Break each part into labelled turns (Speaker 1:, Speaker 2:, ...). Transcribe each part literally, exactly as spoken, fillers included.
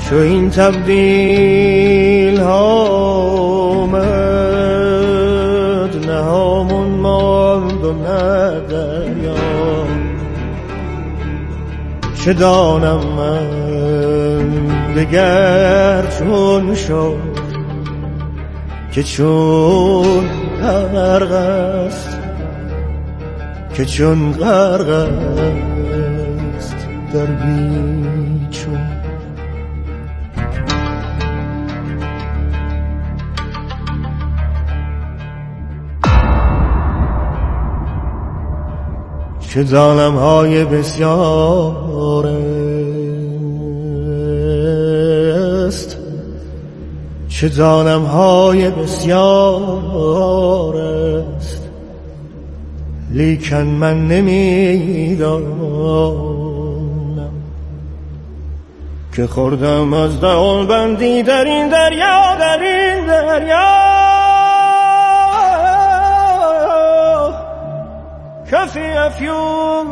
Speaker 1: چو این تبدیل آمد نه همون ماند و نه دریا. چه دانم من دگر چون شد که چون غرق است که چون غرق است در بیچون. چه ظالم های بسیار است چه ظالم های بسیار است لیکن من نمیدانم که خوردم از دهان بندی در این دریا در این دریا. کفی افیون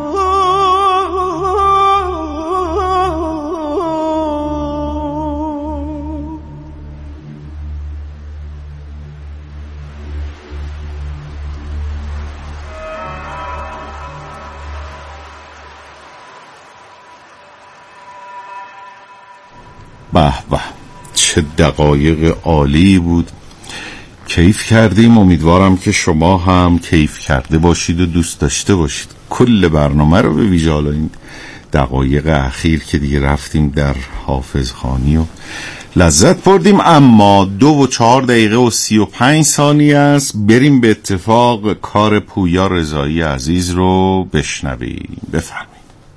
Speaker 2: به به، چه دقایق عالی بود. کیف کردیم. امیدوارم که شما هم کیف کرده باشید و دوست داشته باشید. کل برنامه رو به ویژه حالا این دقایق اخیر که دیگه رفتیم در حافظخانی و لذت بردیم. اما دو و چهار دقیقه و سی و پنج ثانیه است. بریم به اتفاق کار پویا رضایی عزیز رو بشنویم. بفرمایید.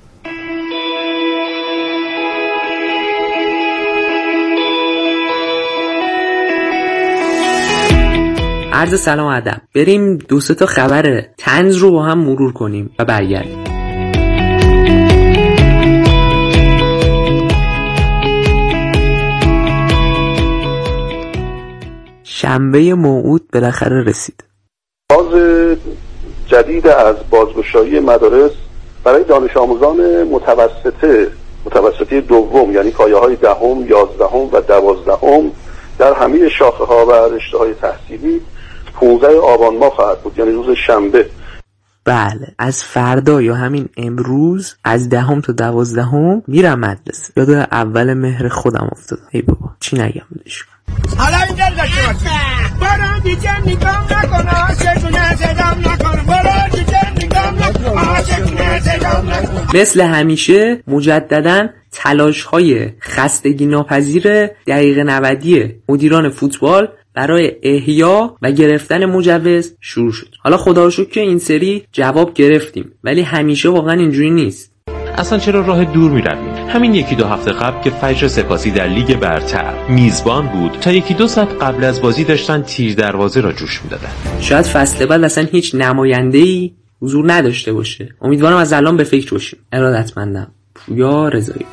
Speaker 3: عرض سلام و ادب. بریم دو سه تا خبر طنز رو با هم مرور کنیم و برگردیم. شنبه موعود بالاخره رسید.
Speaker 4: باز جدید از بازگشایی مدارس برای دانش آموزان متوسطه متوسطه دوم، یعنی پایه‌های دهم، یازدهم و دوازدهم در همه شاخه‌ها و رشته‌های تحصیلی پانزده آبان ماه خواهد بود، یعنی روز شنبه.
Speaker 3: بله، از فردا یا همین امروز از دهم تا دوازدهم میرم مدرسه. یاد اول مهر خودم افتادم. ای بابا چی نگم بهش.
Speaker 5: حالا اینجا داشته باشی برای دیگه نگام نکن آشکونه زدم نکن برای دیگه نگام نکن آشکونه زدم نکن.
Speaker 3: مثل همیشه مجدداً تلاش‌های خستگی ناپذیر دقیقه نودی مدیران فوتبال برای احیا و گرفتن مجوز شروع شد. حالا خدا رو شکر که این سری جواب گرفتیم، ولی همیشه واقعا اینجوری نیست.
Speaker 6: اصلا چرا راه دور می‌رویم؟ همین یکی دو هفته قبل که فجر سپاسی در لیگ برتر میزبان بود، تا یکی دو ساعت قبل از بازی داشتن تیر دروازه را جوش می‌دادن.
Speaker 3: شاید فصل بعد اصلا هیچ نماینده‌ای حضور نداشته باشه. امیدوارم از الان به فکر باشیم. ارادتمندم. پویا رضایی.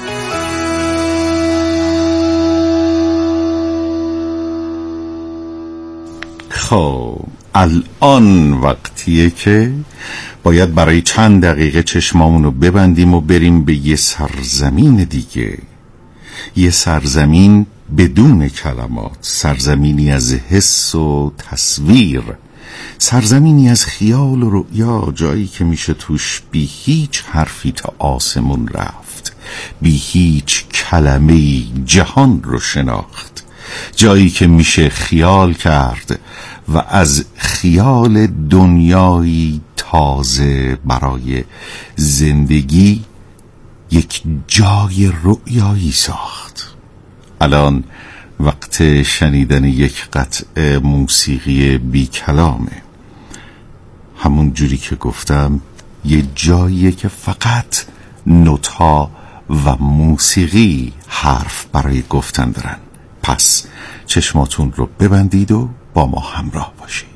Speaker 2: خب الان وقتیه که باید برای چند دقیقه چشمامون رو ببندیم و بریم به یه سرزمین دیگه. یه سرزمین بدون کلمات، سرزمینی از حس و تصویر، سرزمینی از خیال و رؤیا، جایی که میشه توش بی هیچ حرفی تا آسمون رفت، بی هیچ کلمه‌ای جهان رو شناخت، جایی که میشه خیال کرد و از خیال دنیایی تازه برای زندگی یک جای رؤیایی ساخت. الان وقت شنیدن یک قطعه موسیقی بی کلامه. همون جوری که گفتم یه جاییه که فقط نوت‌ها و موسیقی حرف برای گفتن دارن. پس چشماتون رو ببندید و با ما همراه باشید.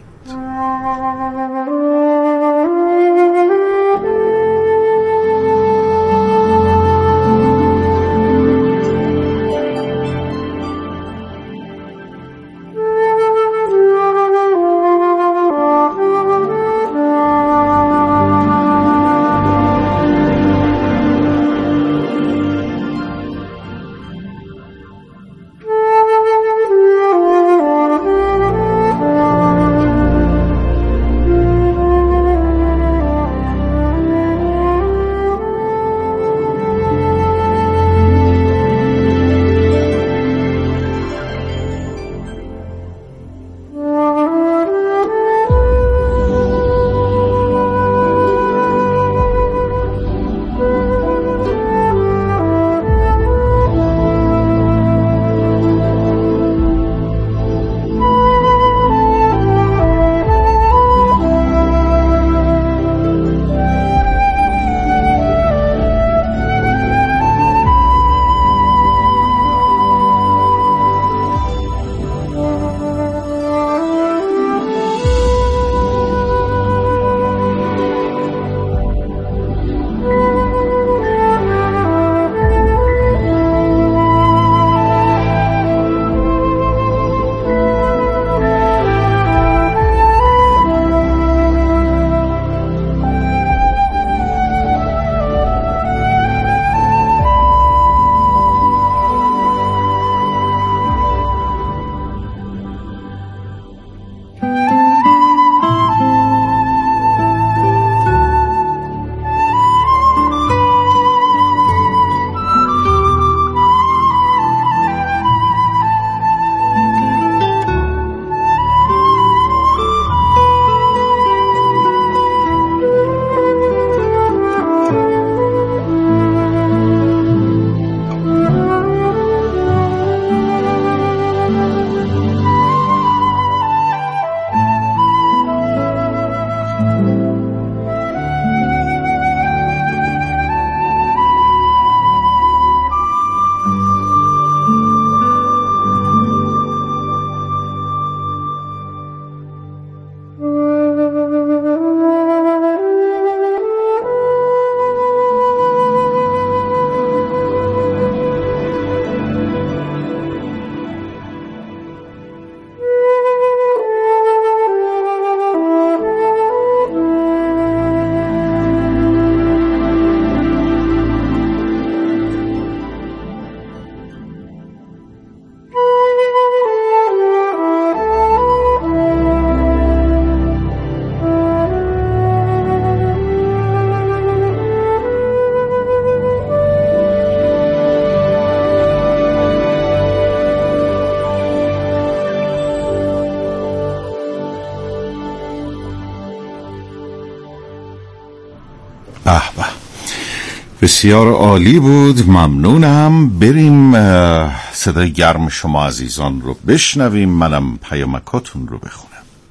Speaker 2: به به، بسیار عالی بود، ممنونم. بریم صدای گرم شما عزیزان رو بشنویم، منم پیامکاتون رو بخونم.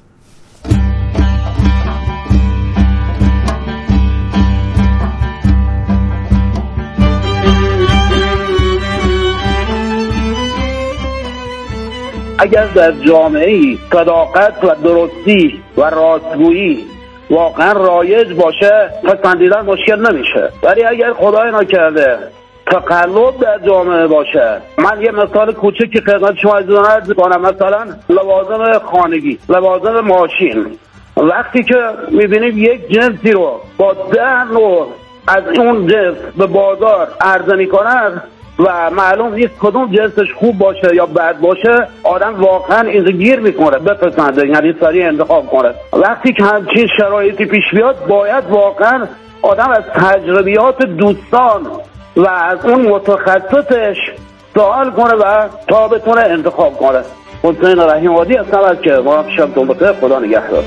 Speaker 7: اگر در جامعه‌ای صداقت و درستی و راستگویی واقعا رایج باشه، پسندیدن مشکل نمیشه. ولی اگر خدای نکرده تقلب در جامعه باشه، من یه مثال کوچکی خدمت شما عرض کنم. مثلا لوازم خانگی، لوازم ماشین، وقتی که میبینیم یک جنسی رو با ده نوع از اون جنس به بازار عرضه میکنن و معلوم نیست کدوم جنسش خوب باشه یا بد باشه، آدم واقعا اینجا گیر میکنه بپسنده، یعنی سریع انتخاب کنه. وقتی که همچین شرایطی پیش بیاد، باید واقعا آدم از تجربیات دوستان و از اون متخصصش سوال کنه و تا بتونه انتخاب کنه. حسین رحیم آبادی هستم از که ما شبتون بخیر، خدا نگهدار.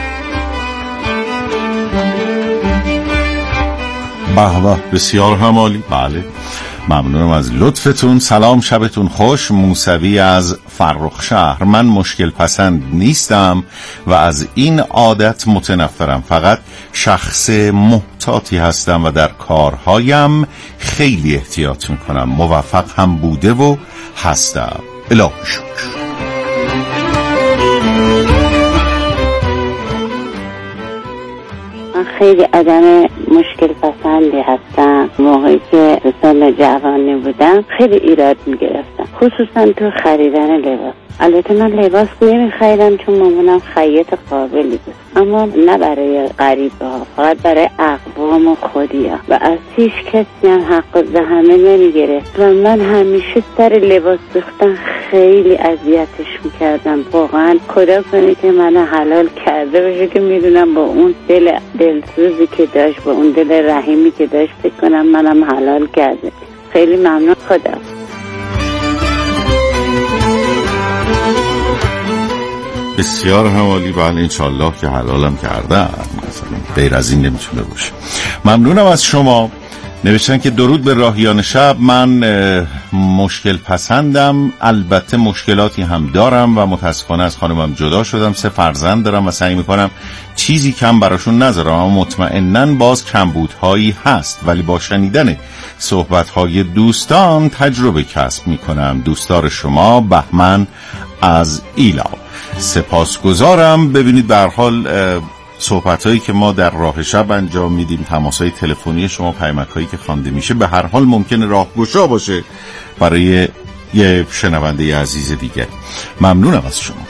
Speaker 2: به به، بسیار همالی. بله، ممنونم از لطفتون. سلام، شبتون خوش. موسوی از فرخ شهر. من مشکل پسند نیستم و از این عادت متنفرم، فقط شخص محتاطی هستم و در کارهایم خیلی احتیاط میکنم. موفق هم بوده و هستم، الهی شکر.
Speaker 8: خیلی آدم مشکل پسندی هستم. موقعی که سن جوانی بودم خیلی ایراد میگرفتم، خصوصا تو خریدن لباس. البته من لباس نمیخریدم چون مامانم خیاط قابلی بود، اما نه برای غریبه ها، فقط برای اقوام و خودی ها و از هیچ کسی هم حق زحمه نمیگرفت و من همیشه سر لباس دوختن خیلی اذیتش میکردم. واقعا خدا کنه که من حلال کرده باشه که میدونم با اون دل دلسوزی که داشت، با اون دل رحیمی که داشت، فکر کنم منم حلال کرده. خیلی ممنون. خدا
Speaker 2: بسیار همالی. بله، انشالله که حلالم کردم، مثلا غیر از این نمیتونه باشه. ممنونم از شما. نوشتن که درود به راهیان شب، من مشکل پسندم، البته مشکلاتی هم دارم و متاسفانه از خانمم جدا شدم، سه فرزند دارم و سعی میکنم چیزی کم براشون نذارم، اما مطمئناً باز کمبودهایی هست، ولی با شنیدن صحبتهای دوستان تجربه کسب میکنم. دوستدار شما، بهمن از ایلا. سپاسگزارم. ببینید به هر حال صحبتایی که ما در راه شب انجام میدیم، تماسهای تلفنی شما، پیامک‌هایی که خوانده میشه، به هر حال ممکنه راهگشا باشه برای یه شنونده عزیز دیگه. ممنونم از شما.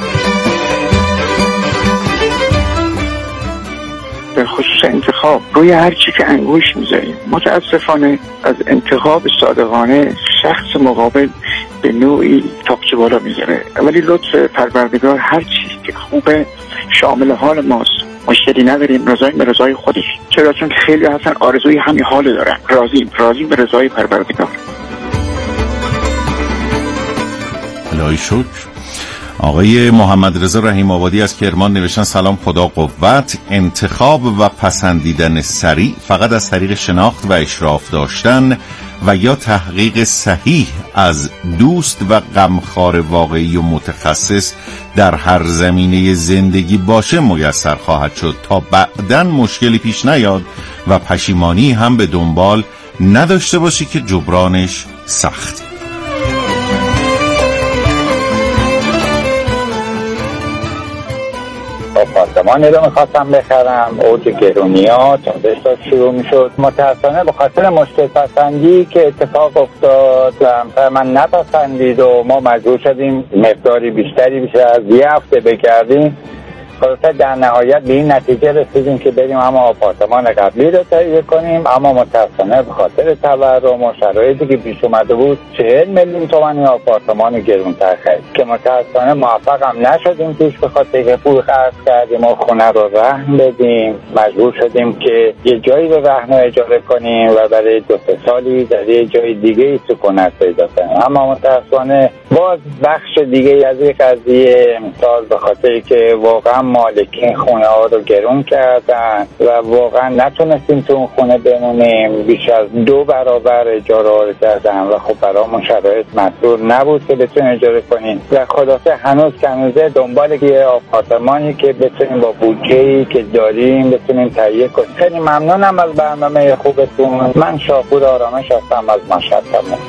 Speaker 9: به خصوص انتخاب روی هر چی که انگوش میذاریم، متاسفانه از انتخاب صادقانه شخص مقابل به نوعی تاقچه بالا میذاره، ولی لطف پروردگار هر چیزی که خوبه شامل حال ماست. مشکلی نداریم، رضاییم به رضای خودش. چرا؟ چون خیلی هستن آرزوی همین حال دارن. راضیم راضیم به رضای پروردگار.
Speaker 2: الهی شکر. آقای محمد رضا رحیم آبادی از کرمان نوشتن سلام، خدا قوت. انتخاب و پسندیدن سریع فقط از طریق شناخت و اشراف داشتن و یا تحقیق صحیح از دوست و غمخوار واقعی و متخصص در هر زمینه زندگی باشه میسر خواهد شد تا بعداً مشکلی پیش نیاد و پشیمانی هم به دنبال نداشته باشی که جبرانش سخت.
Speaker 10: آپارتمانی رو میخواستم بخرم، اوج گرونیات تازه شروع میشد. متاسفانه به خاطر مشکل پسندی که اتفاق افتاد و همسر من نپسندید و ما مجبور شدیم مقداری بیشتری بیشتر از یه هفته بگردیم. خلاصه در نهایت به این نتیجه رسیدیم که بریم اما آپارتمان قبلی رو تهیه کنیم، اما متاسفانه به خاطر تورم و شرایطی که پیش اومده بود چهل میلیون تومان این آپارتمان گرونتر خرید که متاسفانه موفق هم نشدیم توش، به خاطر که پول خرج کردیم و خونه رو رهن بدیم. مجبور شدیم که یه جایی رو رهن اجاره کنیم و برای دو سه سالی در یه جای دیگه ای سکونت پیدا کنیم. اما متاسفانه باز بخش دیگه از این قضیه امسال به خاطر که واقعا مالکین خونه ها رو گرون کردن و واقعا نتونستیم تو اون خونه بمونیم. بیش از دو برابر اجاره ها رو کردن و خب برامون شرایط مسئول نبود که بتونیم اجاره کنیم و خلاصه هنوز کنوزه دنبال یه آپارتمانی که بتونیم با بودجه‌ای که داریم بتونیم تهیه کنیم. خیلی ممنونم از برنامه خوبتون. من شاپور آرامش هستم از مشهد.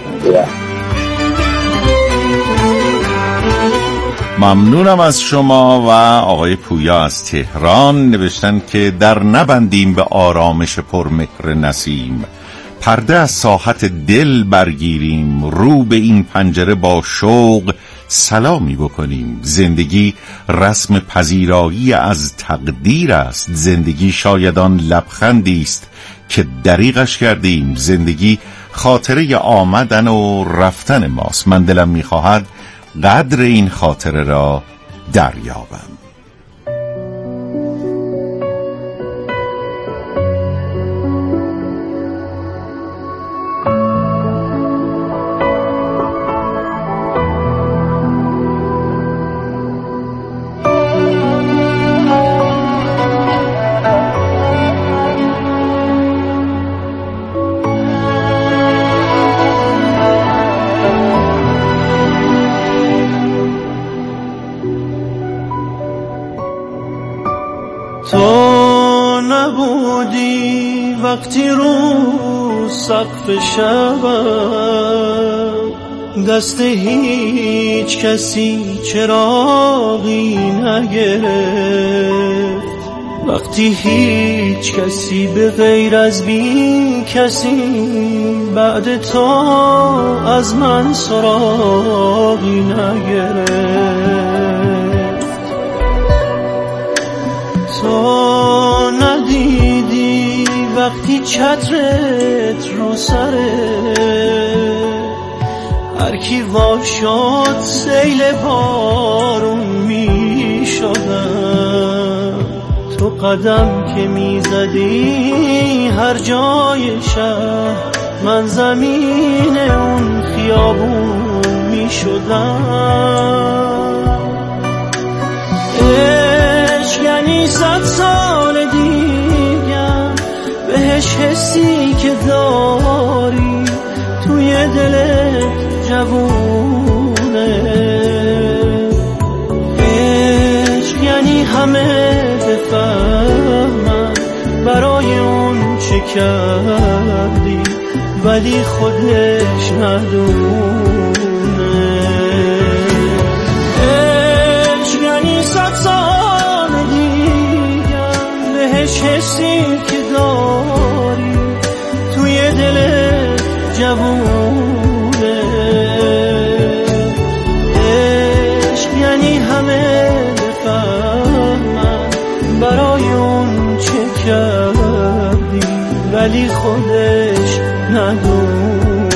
Speaker 2: ممنونم از شما. و آقای پویا از تهران نوشتن که در نبندیم به آرامش پرمکر نسیم، پرده از ساحت دل برگیریم، رو به این پنجره با شوق سلامی بکنیم. زندگی رسم پذیرایی از تقدیر است، زندگی شاید آن لبخندی است که دریغش کردیم، زندگی خاطره آمدن و رفتن ماست. من دلم میخواهد قدر این خاطره را دریابم.
Speaker 1: تو نبودی وقتی رو سقف شبم، دست هیچ کسی چراغی نگرفت، وقتی هیچ کسی به غیر از بی کسی بعد تو از من سراغی نگرفت. تو ندیدی وقتی چترت رو سره هر کی وا شد سیل بارون می شدم. تو قدم که می زدی هر جای شهر من زمین اون خیابون می شدم. یعنی صد سال دیگم بهش حسی که داری توی دلت جوونه. عشق یعنی همه بفهمن برای اون چه کردی ولی خودش ندونه. عشق یعنی صد سال حسی که داری توی دل جوونه. عشق یعنی همه بفهمن برای اون چه کردی ولی خودش ندونه.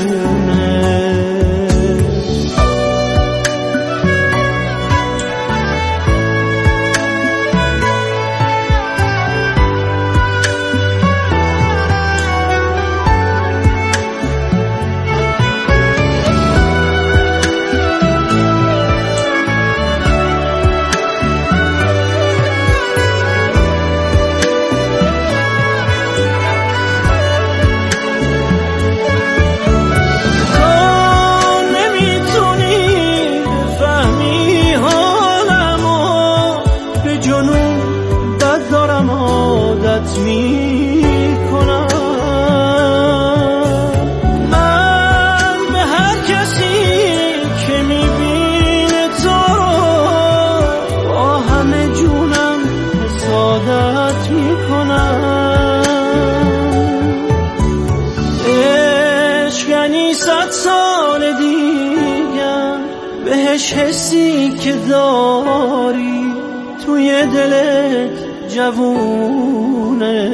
Speaker 1: حسی که داری توی دلت جوونه.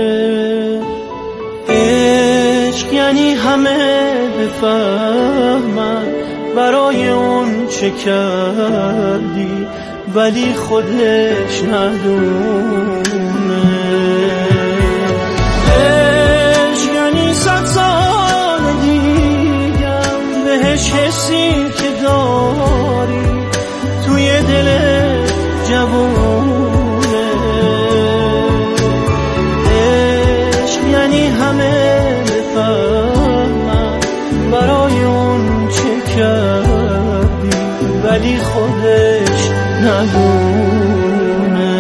Speaker 1: عشق یعنی همه بفهمن برای اون چه کردی ولی خودش ندونه. عشق یعنی صد سال دیگم بهش حسی که داری توی دل جوون. همه بفهمن برای اون چه کردی، ولی خودش ندونه.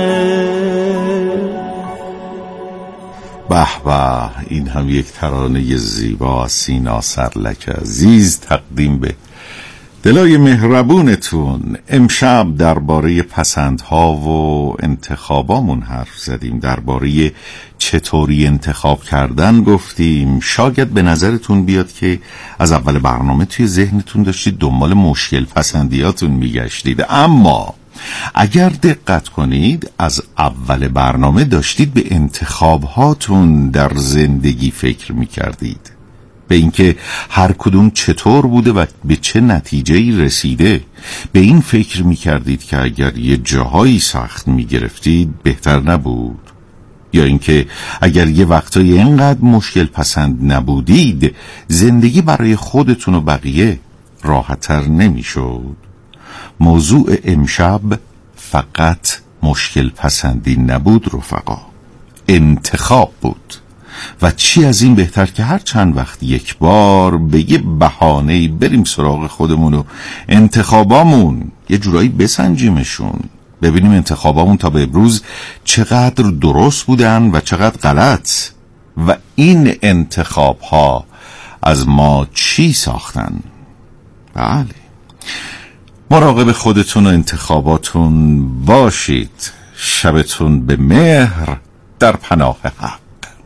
Speaker 2: به به، این هم یک ترانه زیبا از سینا سرلک عزیز تقدیم به دلای مهربونتون. امشب درباره پسندها و انتخابامون حرف زدیم، درباره چطوری انتخاب کردن گفتیم. شاید به نظرتون بیاد که از اول برنامه توی ذهنتون داشتید دنبال مشکل پسندیاتون میگشتید، اما اگر دقت کنید از اول برنامه داشتید به انتخابهاتون در زندگی فکر میکردید، به اینکه هر کدوم چطور بوده و به چه نتیجه‌ای رسیده. به این فکر میکردید که اگر یه جاهایی سخت میگرفتید بهتر نبود، یا اینکه اگر یه وقتایی اینقدر مشکل پسند نبودید زندگی برای خودتون و بقیه راحت‌تر نمیشد. موضوع امشب فقط مشکل پسندی نبود رفقا، انتخاب بود. و چی از این بهتر که هر چند وقت یک بار به یه بهانه‌ای بریم سراغ خودمون و انتخابامون یه جورایی بسنجیمشون، ببینیم انتخابامون تا به امروز چقدر درست بودن و چقدر غلط، و این انتخابها از ما چی ساختن. بله، مراقب خودتون و انتخاباتون باشید. شبتون به مهر در پناه حق.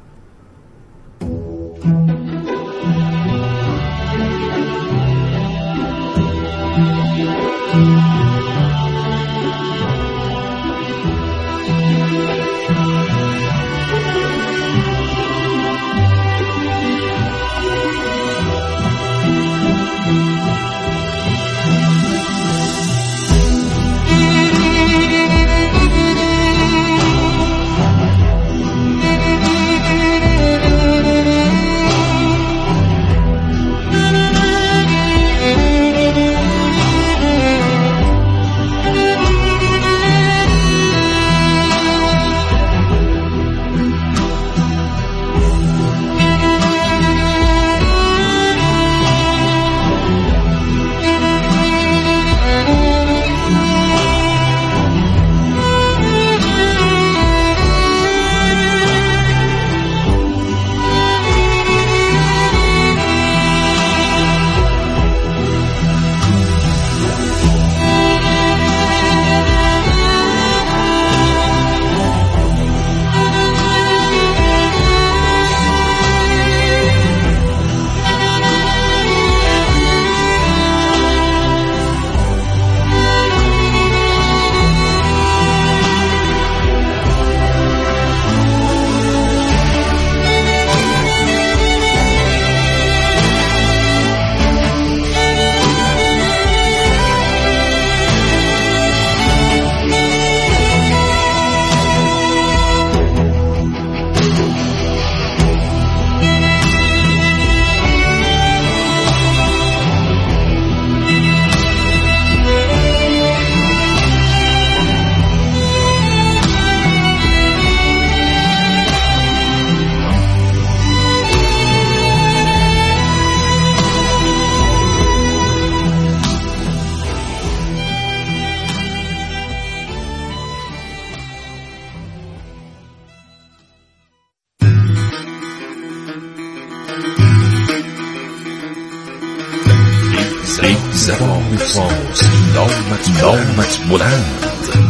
Speaker 11: زبان فارسی نامت نامت بلند،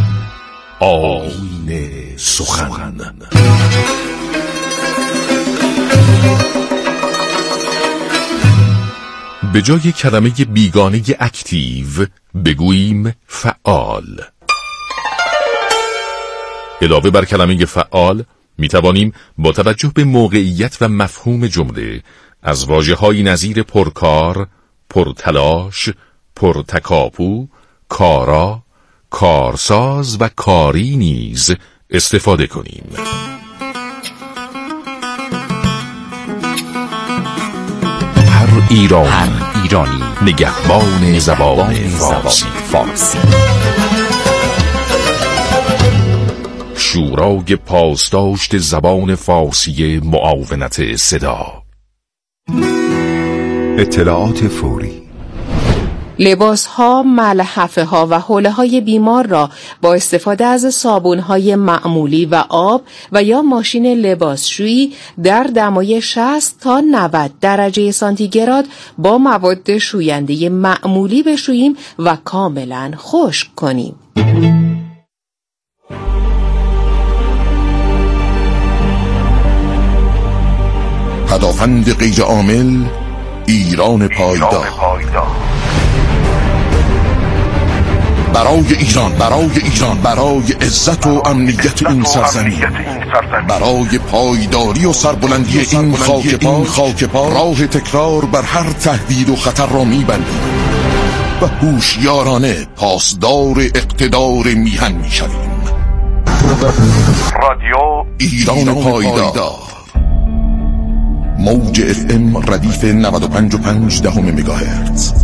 Speaker 11: آیین سخن. به جای کلمه بیگانه اکتیو بگوییم فعال. علاوه بر کلمه فعال می توانیم با توجه به موقعیت و مفهوم جمله از واژه‌های نظیر پرکار، پرتلاش، پرتکاپو، کارا، کارساز و کاری نیز استفاده کنیم. هر ایرانی, هر ایرانی نگهبان زبان فارسی. فارسی. شورای پاسداشت زبان فارسی معاونت صدا.
Speaker 12: اطلاعات فوری.
Speaker 13: لباس‌ها، ملحفه‌ها و حوله‌های بیمار را با استفاده از صابون‌های معمولی و آب و یا ماشین لباسشویی در دمای شصت تا نود درجه سانتیگراد با مواد شوینده معمولی بشوییم و کاملاً خشک کنیم.
Speaker 14: پدافند غیر عامل، ایران پایدار. برای ایران، برای ایران، برای عزت و امنیت این سرزمین، برای پایداری و سربلندی این خاک پا، راه تکرار بر هر تهدید و خطر را می‌بندیم و هوشیارانه پاسدار اقتدار میهن می‌شویم. رادیو ایران پایدار، موج اف ام ردیف نود و پنج و پنج دهم مگاهرتز.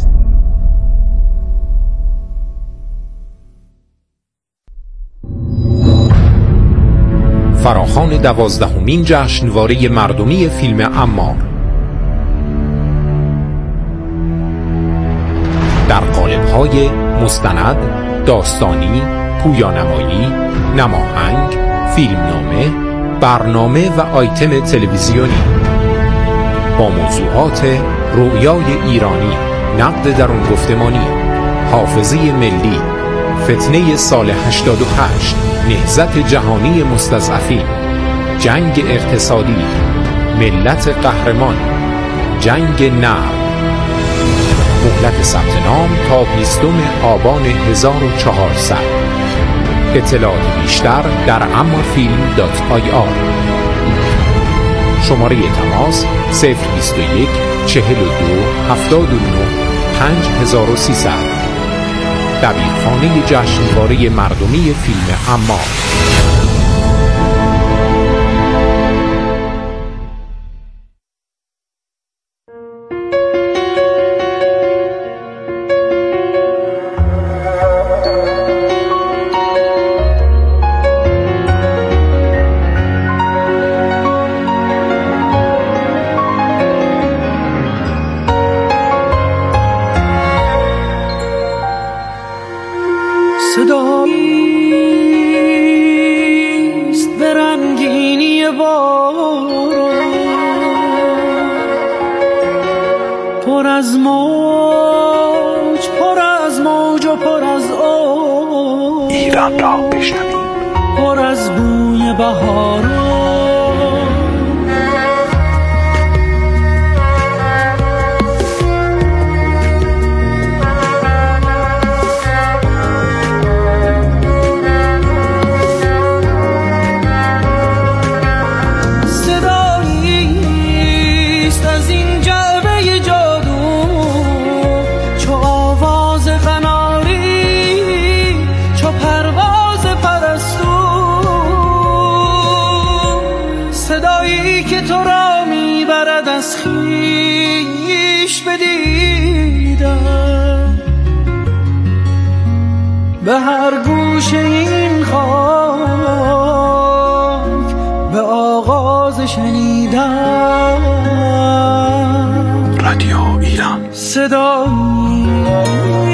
Speaker 15: فراخوان دوازدهمین جشنواره مردمی فیلم عمار در قالب‌های مستند، داستانی، پویانمایی، نماهنگ، فیلمنامه، برنامه و آیتم تلویزیونی با موضوعات رؤیای ایرانی، نقد درون گفتمانی، حافظه ملی، فتنه سال هشتاد و هشت، نهضت جهانی مستضعفین، جنگ اقتصادی، ملت قهرمان، جنگ نرم. مهلت ثبت نام تا بیستم آبان هزار و چهارصد. اطلاعات بیشتر در امارفیلم دات آی آر. شماره تماس صفر بیست و یک چهل و دو هفتاد و نه پنج هزار و سیصد. دبیرخانه جشنواره مردمی فیلم عمار.
Speaker 16: صداییست به رنگینی باران، پر از موج، پر از موج و پر از آب.
Speaker 12: ایران را بشنویم.
Speaker 16: پر از بوی بهاران. صدایی که تو را میبرد از خویش بدیدم، به هر گوشه این خاک به آغاز شنیدم.
Speaker 12: رادیو ایران.
Speaker 16: صدایی